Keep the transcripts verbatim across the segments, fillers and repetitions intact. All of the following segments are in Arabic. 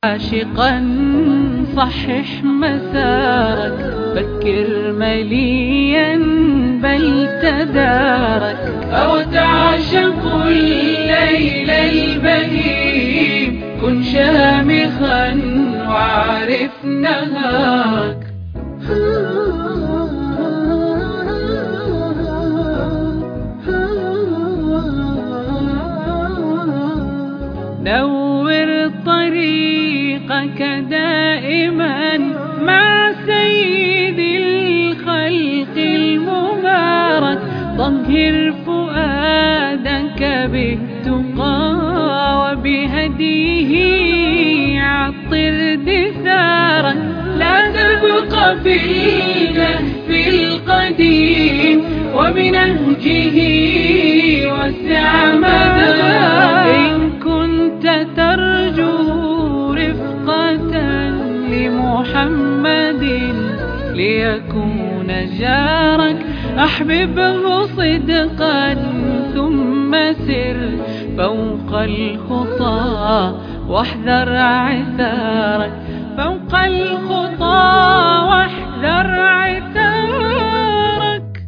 عاشقا صحح مسارك، فكر مليا بل تدارك، أو تعشق الليل البهيم، كن شامخا وعرف نهارك. نور طريقك دائما مع سيد الخلق المبارك، طهر فؤادك بالتقى وبهديه عطر دثارك، لا تبقى في الكهف القديم وبنهجه وسع مدارك. إن كنت ترجو رفقة لمحمد ليكون جارك، أحببه صدقا ثم سر فوق الخطى واحذر عثارك، فوق الخطى واحذر عثارك.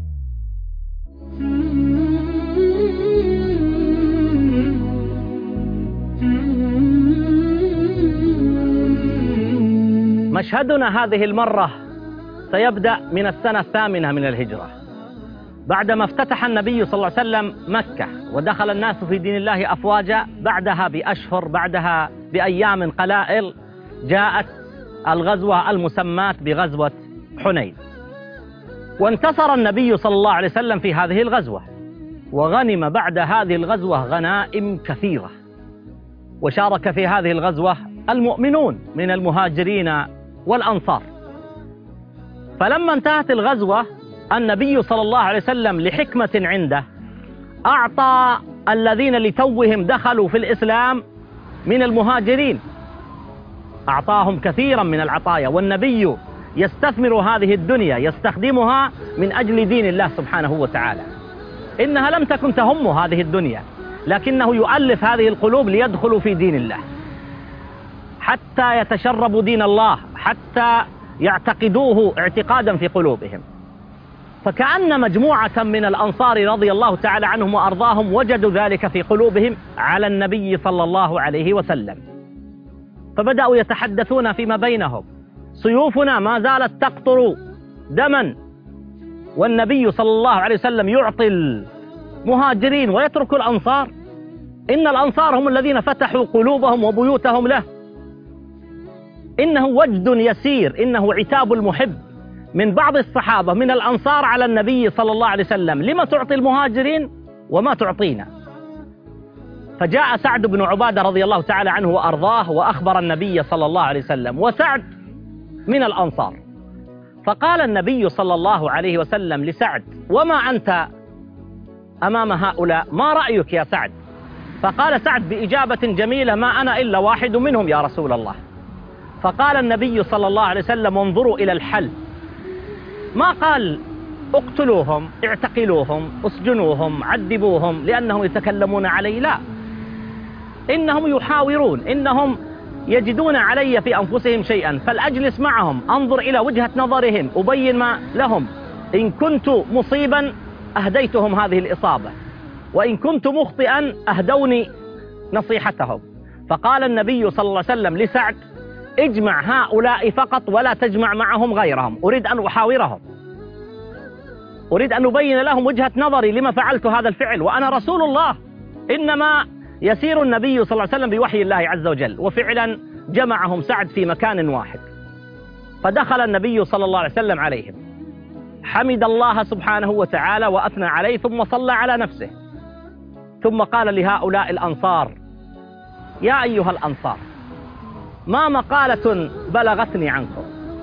مشهدنا هذه المرة سيبدأ من السنة الثامنة من الهجرة، بعدما افتتح النبي صلى الله عليه وسلم مكة ودخل الناس في دين الله أفواجا. بعدها بأشهر، بعدها بأيام قلائل، جاءت الغزوة المسماة بغزوة حنين، وانتصر النبي صلى الله عليه وسلم في هذه الغزوة، وغنم بعد هذه الغزوة غنائم كثيرة، وشارك في هذه الغزوة المؤمنون من المهاجرين والأنصار. فلما انتهت الغزوة النبي صلى الله عليه وسلم لحكمة عنده أعطى الذين لتوهم دخلوا في الإسلام من المهاجرين، أعطاهم كثيرا من العطايا، والنبي يستثمر هذه الدنيا يستخدمها من أجل دين الله سبحانه وتعالى. إنها لم تكن تهم هذه الدنيا، لكنه يؤلف هذه القلوب ليدخلوا في دين الله حتى يتشربوا دين الله، حتى يعتقدوه اعتقادا في قلوبهم. فكأن مجموعة من الأنصار رضي الله تعالى عنهم وأرضاهم وجدوا ذلك في قلوبهم على النبي صلى الله عليه وسلم، فبدأوا يتحدثون فيما بينهم: سيوفنا ما زالت تقطر دما، والنبي صلى الله عليه وسلم يعطي المهاجرين ويترك الأنصار. إن الأنصار هم الذين فتحوا قلوبهم وبيوتهم له. إنه وجد يسير، إنه عتاب المحب من بعض الصحابة من الأنصار على النبي صلى الله عليه وسلم: لما تعطي المهاجرين وما تعطينا؟ فجاء سعد بن عبادة رضي الله تعالى عنه وأرضاه وأخبر النبي صلى الله عليه وسلم، وسعد من الأنصار. فقال النبي صلى الله عليه وسلم لسعد: وما أنت أمام هؤلاء؟ ما رأيك يا سعد؟ فقال سعد بإجابة جميلة: ما أنا إلا واحد منهم يا رسول الله. فقال النبي صلى الله عليه وسلم: انظروا إلى الحل. ما قال اقتلوهم، اعتقلوهم، اسجنوهم، عذبوهم لأنهم يتكلمون علي، لا، إنهم يحاورون، إنهم يجدون علي في أنفسهم شيئا، فلأجلس معهم، أنظر إلى وجهة نظرهم، أبين ما لهم. إن كنت مصيبا أهديتهم هذه الإصابة، وإن كنت مخطئا أهدوني نصيحتهم. فقال النبي صلى الله عليه وسلم لسعد: اجمع هؤلاء فقط ولا تجمع معهم غيرهم، أريد أن أحاورهم، أريد أن أبين لهم وجهة نظري لما فعلت هذا الفعل، وأنا رسول الله، إنما يسير النبي صلى الله عليه وسلم بوحي الله عز وجل. وفعلا جمعهم سعد في مكان واحد، فدخل النبي صلى الله عليه وسلم عليهم، حمد الله سبحانه وتعالى وأثنى عليه، ثم صلى على نفسه، ثم قال لهؤلاء الأنصار: يا أيها الأنصار، ما مقالة بلغتني عنكم؟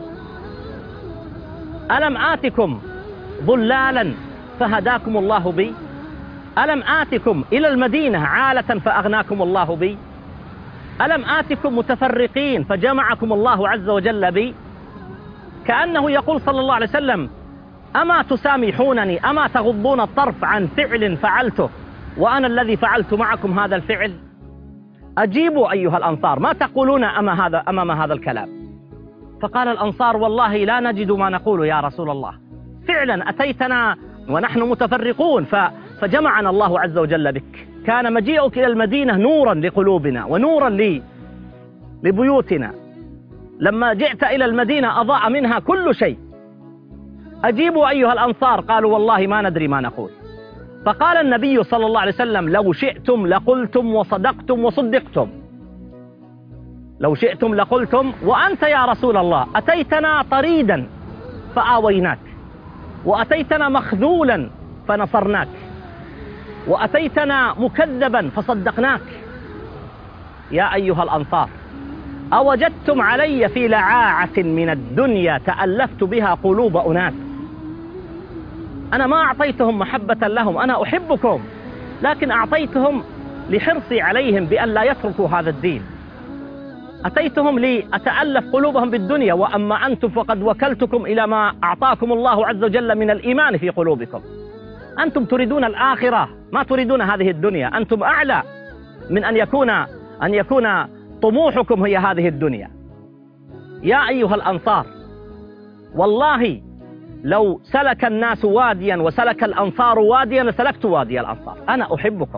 ألم آتكم ضلالا فهداكم الله بي؟ ألم آتكم إلى المدينة عالة فأغناكم الله بي؟ ألم آتكم متفرقين فجمعكم الله عز وجل بي؟ كأنه يقول صلى الله عليه وسلم: أما تسامحونني، أما تغضون الطرف عن فعل فعلته وأنا الذي فعلت معكم هذا الفعل؟ أجيبوا أيها الأنصار، ما تقولون أمام هذا أمام هذا الكلام؟ فقال الأنصار: والله لا نجد ما نقول يا رسول الله، فعلا أتيتنا ونحن متفرقون فجمعنا الله عز وجل بك. كان مجيئك إلى المدينة نورا لقلوبنا ونورا لي لبيوتنا، لما جئت إلى المدينة أضاء منها كل شيء. أجيبوا أيها الأنصار. قالوا: والله ما ندري ما نقول. فقال النبي صلى الله عليه وسلم: لو شئتم لقلتم وصدقتم وصدقتم، لو شئتم لقلتم، وأنت يا رسول الله أتيتنا طريدا فآويناك، وأتيتنا مخذولا فنصرناك، وأتيتنا مكذبا فصدقناك. يا أيها الأنصار، أوجدتم علي في لعاعة من الدنيا تألفت بها قلوب أناس؟ أنا ما أعطيتهم محبة لهم، أنا أحبكم، لكن أعطيتهم لحرصي عليهم بأن لا يتركوا هذا الدين. أتيتهم لأتألف قلوبهم بالدنيا، وأما أنتم فقد وكلتكم إلى ما أعطاكم الله عز وجل من الإيمان في قلوبكم. أنتم تريدون الآخرة، ما تريدون هذه الدنيا. أنتم أعلى من أن يكون أن يكون طموحكم هي هذه الدنيا. يا أيها الأنصار، والله لو سلك الناس واديا وسلك الأنصار واديا لسلكت وادي الأنصار، أنا أحبكم.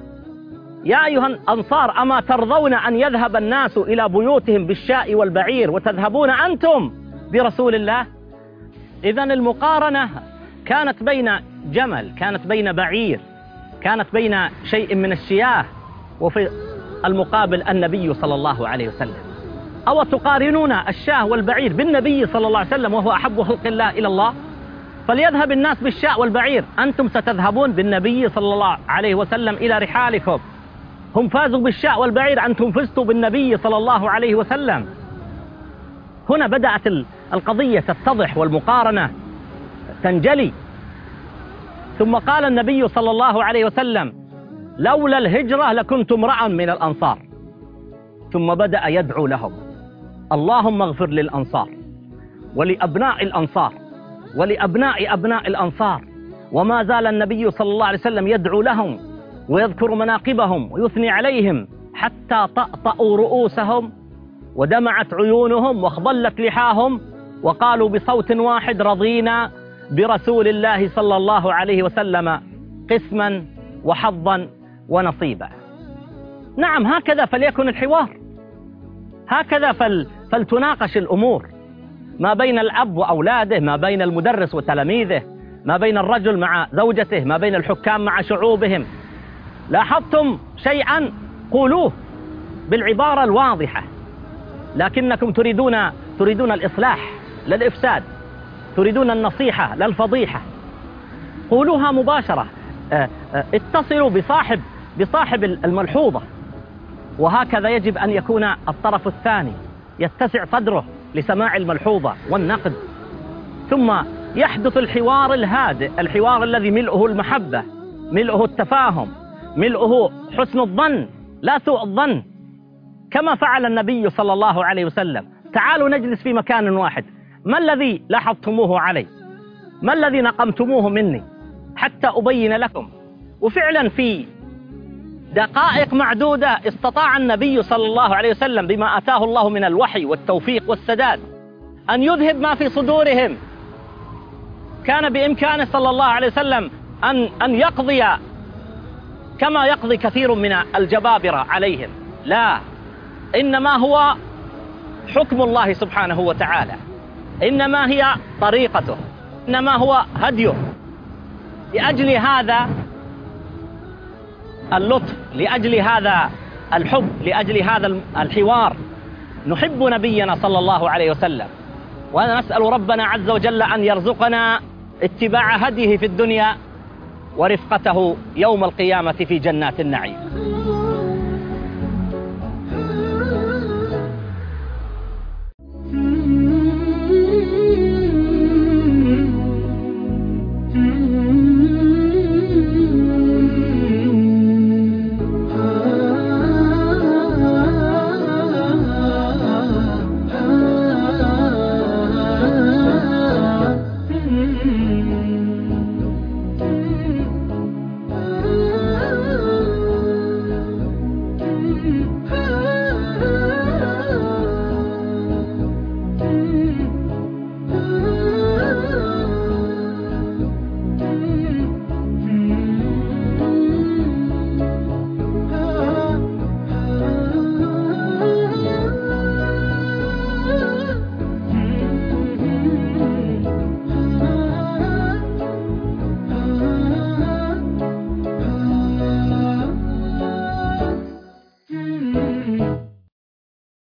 يا أيها الأنصار، أما ترضون أن يذهب الناس إلى بيوتهم بالشاء والبعير وتذهبون أنتم برسول الله؟ إذن المقارنة كانت بين جمل، كانت بين بعير، كانت بين شيء من الشياه، وفي المقابل النبي صلى الله عليه وسلم. أو تقارنون الشاه والبعير بالنبي صلى الله عليه وسلم وهو أحب خلق الله إلى الله؟ فليذهب الناس بالشاء والبعير، أنتم ستذهبون بالنبي صلى الله عليه وسلم إلى رحالكم. هم فازوا بالشاء والبعير، أنتم فزتوا بالنبي صلى الله عليه وسلم. هنا بدأت القضية تتضح والمقارنة تنجلي. ثم قال النبي صلى الله عليه وسلم: لولا الهجرة لكنت امرأ من الأنصار. ثم بدأ يدعو لهم: اللهم اغفر للأنصار ولأبناء الأنصار ولأبناء أبناء الأنصار. وما زال النبي صلى الله عليه وسلم يدعو لهم ويذكر مناقبهم ويثني عليهم حتى طأطأوا رؤوسهم ودمعت عيونهم واخضلت لحاهم، وقالوا بصوت واحد: رضينا برسول الله صلى الله عليه وسلم قسما وحظا ونصيبا. نعم، هكذا فليكن الحوار، هكذا فل فلتناقش الأمور ما بين الأب وأولاده، ما بين المدرس وتلاميذه، ما بين الرجل مع زوجته، ما بين الحكام مع شعوبهم. لاحظتم شيئا قولوه بالعبارة الواضحة، لكنكم تريدون تريدون الإصلاح لا الإفساد، تريدون النصيحة لا الفضيحة. قولوها مباشرة، اتصلوا بصاحب بصاحب الملحوظة. وهكذا يجب أن يكون الطرف الثاني يتسع صدره لسماع الملحوظة والنقد، ثم يحدث الحوار الهادئ، الحوار الذي ملؤه المحبة، ملؤه التفاهم، ملؤه حسن الظن لا سوء الظن، كما فعل النبي صلى الله عليه وسلم. تعالوا نجلس في مكان واحد، ما الذي لاحظتموه علي؟ ما الذي نقمتموه مني حتى أبين لكم؟ وفعلا في دقائق معدودة استطاع النبي صلى الله عليه وسلم بما أتاه الله من الوحي والتوفيق والسداد أن يذهب ما في صدورهم. كان بإمكانه صلى الله عليه وسلم أن أن يقضي كما يقضي كثير من الجبابرة عليهم، لا، إنما هو حكم الله سبحانه وتعالى، إنما هي طريقته، إنما هو هديه. لأجل هذا اللطف، لأجل هذا الحب، لأجل هذا الحوار نحب نبينا صلى الله عليه وسلم، ونسأل ربنا عز وجل أن يرزقنا اتباع هديه في الدنيا ورفقته يوم القيامة في جنات النعيم.